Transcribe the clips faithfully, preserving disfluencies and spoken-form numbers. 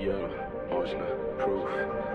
Yo, Ocean proof.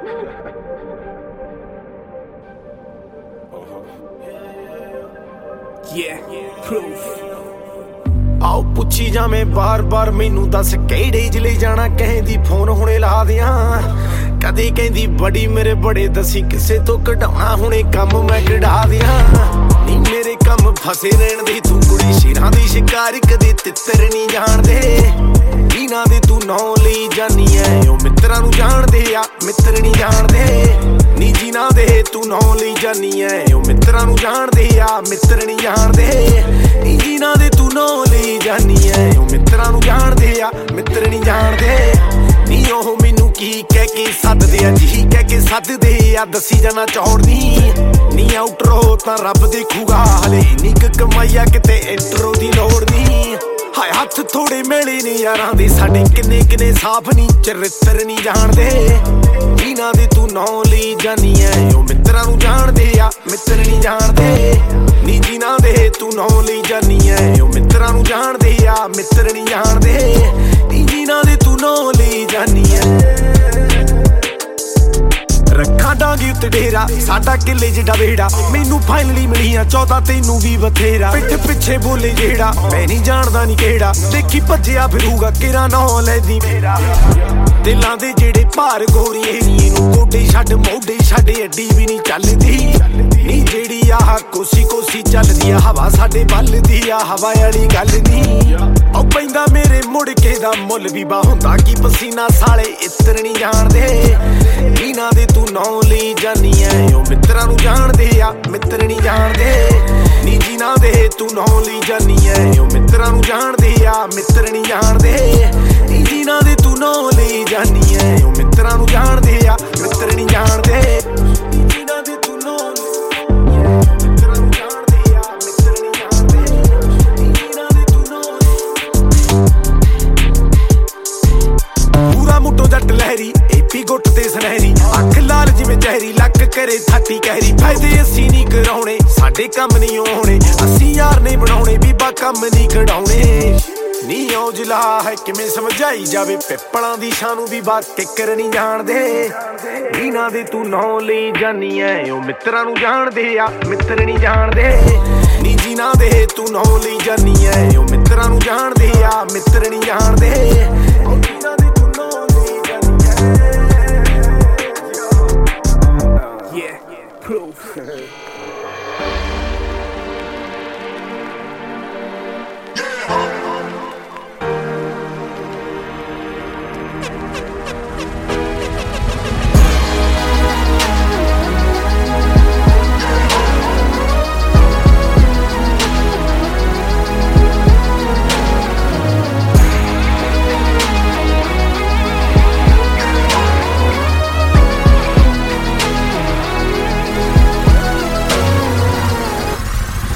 Yeah, proof. ਆਓ ਪੁੱਛੀ ਜਾਵੇਂ ਬਾਰ ਬਾਰ ਮੈਨੂੰ ਦੱਸ ਕਿਹੜੇ ਜ਼ਿਲ੍ਹੇ ਜਾਣਾ ਕਹਿੰਦੀ ਫੋਨ ਹੁਣੇ ਲਾ ਦਿਆਂ ਕਦੇ ਕਹਿੰਦੀ ਬੜੀ ਮੇਰੇ ਬੜੇ ਦਸੀ ਕਿਸੇ ਤੋਂ ਕਢਾਉਣਾ ਹੁਣੇ ਕੰਮ ਮੈਂ ਕਢਾ ਦਿਆਂ ਨੀ ਮੇਰੇ ਕੰਮ ਫਸੇ ਰਹਿਣ ਦੀ ਤੂੰ ਕੁੜੀ ਸ਼ੇਰਾਂ ਦੀ ਸ਼ਿਕਾਰ ਕਦੇ ਤਿੱਤਰ ਨਹੀਂ ਜਾਣਦੇ ਇਹਨਾਂ ਦੇ ਤੂੰ ਨਾਂ ਲਈ ਜਾਨੀ ਐ ਉਹ ਮਿੱਤਰਾਂ ਨੂੰ ਜਾਣਦੇ ਆ ਮਿੱਤਰ ਨਹੀਂ ਜਾਣਦੇ ਨੀ ਜਿਨ੍ਹਾਂ ਦੇ ਤੂੰ ਨਾਂ ਲਈ ਜਾਨੀ ਐ ਉਹ ਮਿੱਤਰਾਂ ਨੂੰ ਜਾਣਦੇ ਆ ਮਿੱਤਰ ਨਹੀਂ ਜਾਣਦੇ ਨੀ ਜਿਨ੍ਹਾਂ ਦੇ ਤੂੰ ਨਾਂ ਲਈ ਜਾਨੀ ਐ ਉਹ ਮਿੱਤਰਾਂ ਨੂੰ ਜਾਣਦੇ ਆ ਮਿੱਤਰ ਨਹੀਂ ਜਾਣਦੇ ਨੀ ਉਹ ਮੈਨੂੰ ਕੀ ਕਹਿ ਕੇ ਸੱਦਦੇ ਆ ਜੀ ਕਹਿ ਕੇ ਸੱਦਦੇ ਆ ਦੱਸੀ ਜਾਣਾ ਚੌੜਨੀ ਨੀ ਆਊਟਰੋ ਤਾਂ ਰੱਬ ਦੇਖੂਗਾ ਹਲੇ ਨੀ ਕਮਾਈਆ ਕਿਤੇ ਇੰਟਰੋ ਦੀ ਲੋੜ ਨੀ ਹਾਏ ਹੱਥ ਥੋੜੇ ਮੇਲੇ ਨੇ ਯਾਰਾਂ ਦੇ ਸਾਡੇ ਕਿੰਨੇ ਕਿੰਨੇ ਸਾਫ ਨੀ ਚਰਿੱਤਰ ਨਹੀਂ ਜਾਣਦੇ ਇਹਨਾਂ ਦੇ ਤੂੰ ਨਾਂ ਲਈ ਜਾਨੀ ਐ ਉਹ ਮਿੱਤਰਾਂ ਨੂੰ ਜਾਣਦੇ ਆ ਮਿੱਤਰ ਨਹੀਂ ਜਾਣਦੇ ਨੀ ਜਿਨ੍ਹਾਂ ਦੇ ਤੂੰ ਨਾਂ ਲਈ ਜਾਨੀ ਐ ਉਹ ਮਿੱਤਰਾਂ ਨੂੰ ਜਾਣਦੇ ਆ ਮਿੱਤਰ ਨਹੀਂ ਜਾਣਦੇ ਨੀ ਜਿਨ੍ਹਾਂ ਦੇ ਤੂੰ ਨਾਂ ਲਈ ਜਾਨੀ ਐ ਰੱਖਾਂ ਡਾਂਗੀ ਉੱਤੇ ਡੇਰਾ ਸਾਡਾ ਕਿੱਲੇ ਜਿੱਡਾ ਵੇੜਾ ਮੈਨੂੰ ਫਾਈਨਲੀ ਮਿਲੀਆਂ ਚੌਦਾਂ ਤੈਨੂੰ ਵੀ ਬਥੇਰਾ ਪਿੱਠ ਪਿੱਛੇ ਬੋਲੇ ਜਿਹੜਾ ਮੈਂ ਨਹੀਂ ਜਾਣਦਾ ਨੀ ਕਿਹੜਾ ਦੇਖੀ ਭੱਜਿਆ ਫਿਰੂਗਾ ਕਿਹੜਾ ਨਾਂ ਲੈਦੀ ਮੇਰਾ ਦਿਲਾਂ ਦੇ ਜਿਹੜੇ ਭਾਰ ਗੋਰੀਏ ਨੀ ਇਹਨੂੰ ਗੋਡੇ ਛੱਡ ਮੋਢੇ ਛੱਡ ਅੱਡੀ ਵੀ ਨਹੀਂ ਚੱਲਦੀ ਨੀ ਜਿਹੜੀ ਆਹ ਕੋਸੀ ਕੋਸੀ ਚੱਲਦੀ ਆ ਹਵਾ ਸਾਡੇ ਵੱਲ ਦੀ ਆ ਹਵਾ ਵਾਲੀ ਗੱਲ ਨੀ ਉਹ ਪੈਂਦਾ ਮੇਰੇ ਮੁੜ ਕੇ ਦਾ ਮੁੱਲ ਵੀ ਬਾ ਹੁੰਦਾ ਕੀ ਪਸੀਨਾ ਸਾਲੇ ਇੱਤਰ ਨਹੀਂ ਜਾਣਦੇ ਇਹਨਾਂ ਦੇ ਤੂੰ ਨਾਂ ਲਈ ਜਾਨੀ ਐ ਉਹ ਮਿੱਤਰਾਂ ਨੂੰ ਜਾਣਦੇ ਆ ਮਿੱਤਰ ਨਹੀਂ ਜਾਣਦੇ ਨੀ ਜਿਨ੍ਹਾਂ ਦੇ ਤੂੰ ਨਾਂ ਲਈ ਜਾਨੀ ਐ ਉਹ ਮਿੱਤਰਾਂ ਨੂੰ ਜਾਣਦੇ ਆ ਮਿੱਤਰ ਨਹੀਂ ਜਾਣਦੇ ਨੀ ਜਿਨ੍ਹਾਂ ਦੇ ਤੂੰ ਨਾਂ ਲਈ ਜਾਨੀ ਐ ਉਹ ਮਿੱਤਰਾਂ ਨੂੰ ਜਾਣਦੇ ਆ ਮਿੱਤਰ ਨਹੀਂ ਜਾਣਦੇ ਜਿਨ੍ਹਾਂ ਦੇ ਤੂੰ ਨਾਂ ਮਿੱਤਰਾਂ ਨੂੰ ਜਾਣਦੇ ਆ ਮਿੱਤਰ ਨਹੀਂ ਜਾਣਦੇ ਜਿਨ੍ਹਾਂ ਦੇ ਤੂੰ ਨਾਂ ਪੂਰਾ ਮੁੱਟੋ ਜੱਟ ਲਹਿਰੀ ਏਪੀ ਗੁੱਟ ਤੇ ਸੁਨਹਿਰੀ ਅੱਖ ਲਾਲ ਜਿਵੇਂ ਜ਼ਹਿਰੀ ਲੱਕ ਕਰੇ ਥਾਤੀ ਕਹਿਰੀ ਫਾਇਦੇ ਅਸੀਂ ਨਹੀਂ ਕਰਾਉਣੇ ਸਾਡੇ ਕੰਮ ਨਹੀਂ ਹੋਣੇ ਅਸੀਂ ਯਾਰ ਨਹੀਂ ਬਣਾਉਣੇ ਬੀਬਾ ਕੰਮ ਨਹੀਂ ਕਢਾਉਣੇ ਨੀ ਔਜਲਾ ਹੈ ਕਿਵੇਂ ਸਮਝਾਈ ਜਾਵੇ ਪਿੱਪਲਾਂ ਦੀ ਸ਼ਾਨ ਨੂੰ ਵੀ ਬਾਤ ਕਿੱਕਰ ਨਹੀਂ ਜਾਣਦੇ ਇਹਨਾਂ ਦੇ ਤੂੰ ਨਾਂ ਲਈ ਜਾਨੀ ਐ ਉਹ ਮਿੱਤਰਾਂ ਨੂੰ ਜਾਣਦੇ ਆ ਮਿੱਤਰ ਨਹੀਂ ਜਾਣਦੇ ਨੀ ਜਿਨ੍ਹਾਂ ਦੇ ਤੂੰ ਨਾਂ ਲਈ ਜਾਨੀ ਐ ਉਹ ਮਿੱਤਰਾਂ ਨੂੰ ਜਾਣਦੇ ਆ ਮਿੱਤਰ ਨਹੀਂ ਜਾਣਦੇ ਜਿਨ੍ਹਾਂ ਦੇ ਤੂੰ ਨਾਂ ਲਈ ਜਾਨੀ ਐ yeah proof